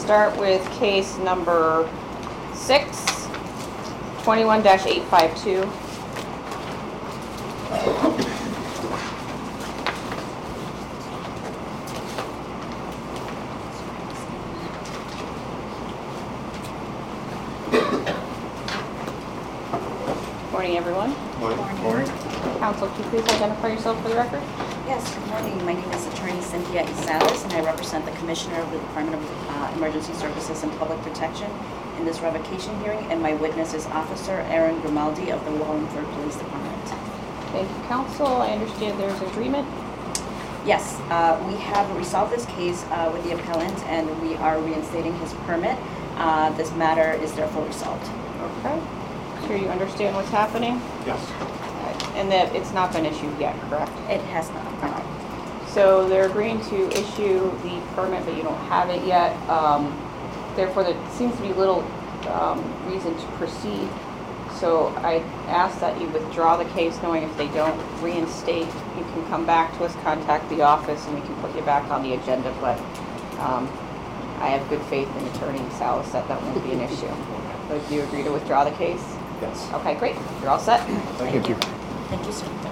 start with case number 6, 21-852. Morning, everyone. Morning. Counsel, can you please identify yourself for the record? Yes, good morning. My name is Attorney Cynthia Isales, and I represent the Commissioner of the Department of Emergency Services and Public Protection in this revocation hearing, and my witness is Officer Aaron Grimaldi of the Wallingford Police Department. Thank you, counsel. I understand there's agreement. Yes, we have resolved this case with the appellant, and we are reinstating his permit. This matter is therefore resolved. Okay. Sure you understand what's happening? Yes. And that it's not been issued yet, correct? It has not. All right. So they're agreeing to issue the permit, but you don't have it yet. Therefore, there seems to be little reason to proceed. So I ask that you withdraw the case, knowing if they don't reinstate, you can come back to us, contact the office, and we can put you back on the agenda. But I have good faith in Attorney Salas that won't be an issue. So do you agree to withdraw the case? Yes. Okay, great. You're all set. Thank you. Thank you, sir.